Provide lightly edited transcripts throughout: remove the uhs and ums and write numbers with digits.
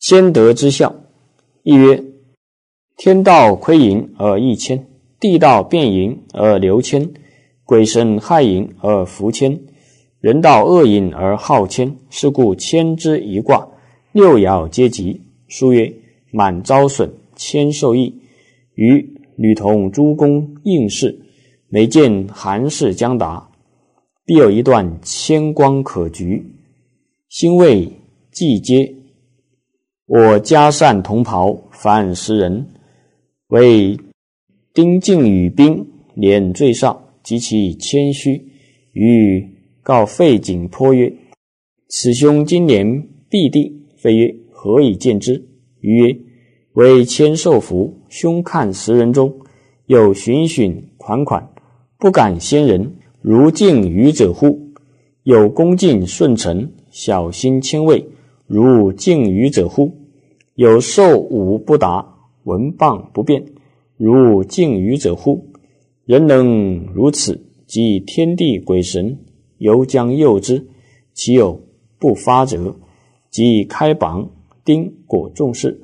先德之孝。亦曰：天道亏盈而益谦，地道变盈而流谦，鬼神害盈而福谦，人道恶盈而好谦。是故谦之一卦，六爻皆吉。书曰：满招损，谦受益。于履同诸公应试，每见寒士将达，必有一段谦光可掬。兴未既接，我嘉善同袍，凡10人，为丁敬与宾，年最少，及其谦虚，于告费景颇曰：此兄今年必第。费曰：何以见之？余曰：为谦受福，兄看10人中，有循循款款，不敢先人，如敬愚者乎？有恭敬顺承，小心谦畏，如敬愚者乎？有受武不达，文谤不辩，如敬愚者乎？人能如此，即天地鬼神犹将诱之，其有不发者？即开榜，丁果重视。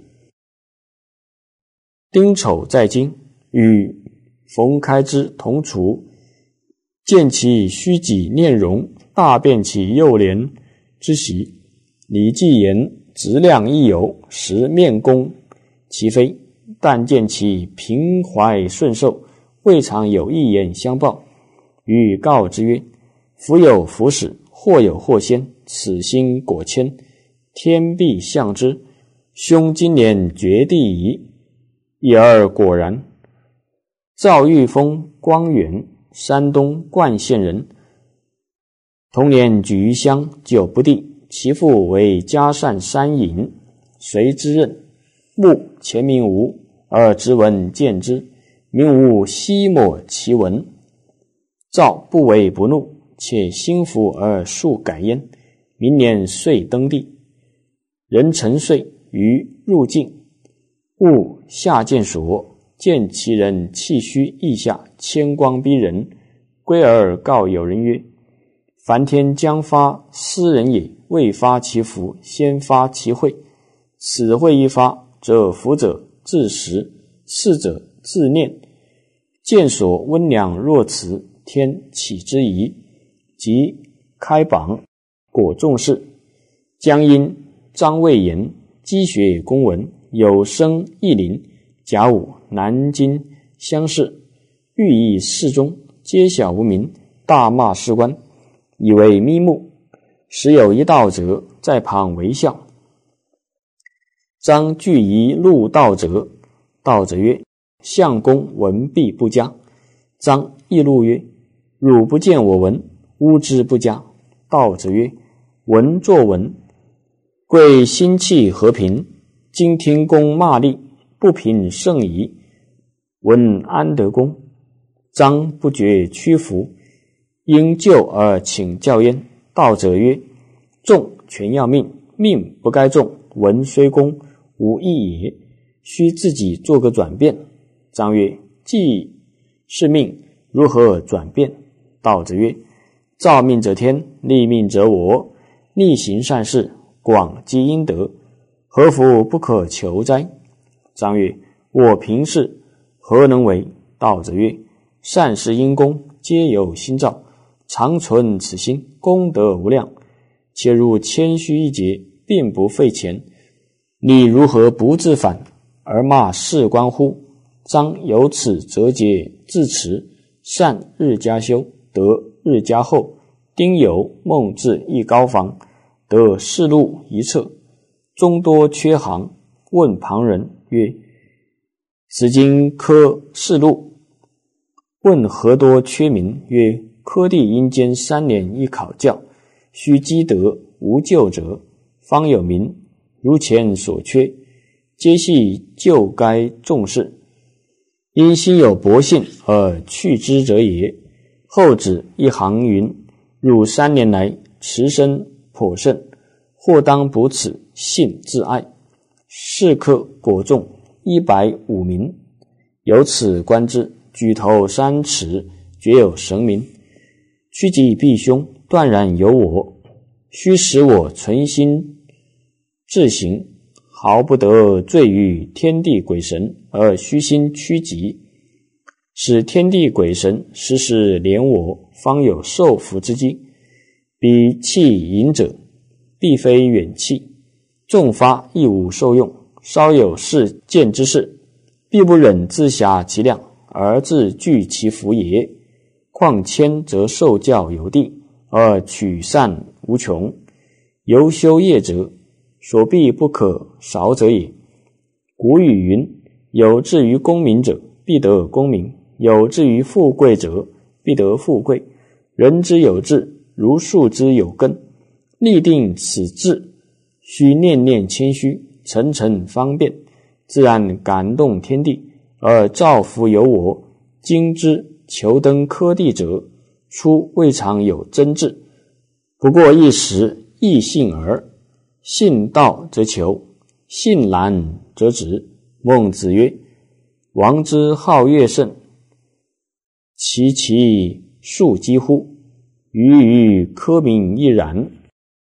丁丑在京，与冯开之同厨，见其虚己念容，大辩其幼廉之习。李继言质量亦有，实面公其非，但见其平怀顺受，未尝有一言相报。予告之曰：福有福始，祸有祸先，此心果谦，天必向之。兄今年绝地矣。一而果然。赵玉峰，光远，山东冠县人，同年举于乡，久不第。其父为嘉善山尹，随之任。目前名无，而直闻见之，名无悉抹其文。赵不为不怒，且心服而数改焉。明年遂登第。人臣岁于入境，勿下见所，见其人气虚意下，谦光逼人。归而告友人曰：凡天将发斯人也，未发其福，先发其惠。此惠一发，则福者自食，事者自念。见所温良若辞，天启之宜。即开榜，果重视。江阴张魏言积学公文，有生义林。甲午南京乡试，寓意侍中，皆小无名，大骂士官，以为咪目。时有一道者在旁为笑。张具疑录道者，道者曰：相公文笔不佳。张亦录曰：汝不见我文，诬之不佳。道者曰：文作文，贵心气和平，今听公骂詈，不平甚矣。文安得公？张不觉屈服，因救而请教焉。道者曰：重全要命，命不该重，文虽公，无益也，须自己做个转变。张曰：既是命，如何转变？道者曰：造命者天，立命者我，逆行善事，广积阴德，何福不可求哉？张曰：我平事何能为？道者曰：善事因功，皆有心造，常存此心，功德无量。且如谦虚一节，并不费钱，你如何不自反而骂士官乎？张由此折节自持，善日加修，德日加厚。丁酉梦至一高房，得仕路一册，终多缺行。问旁人曰：此经科仕路，问何多缺名？曰：科第应兼3年一考教，须积德无咎者，方有名。如前所缺，皆系就该重视，因心有薄幸而去之者也。后指一行云：入3年来，持身颇甚，或当补此，信自爱。是刻果重150名，由此观之，举头3尺，绝有神明。趋吉避凶，断然有我，须使我存心自行， 毫不得罪于天地鬼神，而虚心趋吉，使天地鬼神时时怜我，方有受福之机。彼弃隐者，必非远弃，众发亦无受用，稍有事见之事，必不忍自暇其量，而自具其福也。况谦则受教有地，而取善无穷。由修业者，所必不可少者也。古语云：有志于功名者，必得功名；有志于富贵者，必得富贵。人之有志，如树之有根。立定此志，须念念谦虚，层层方便，自然感动天地，而造福有我。今之求登科第者，初未尝有真志，不过一时异性耳。信道则求，信难则止。孟子曰：王之好乐甚，其数几乎？余科名亦然。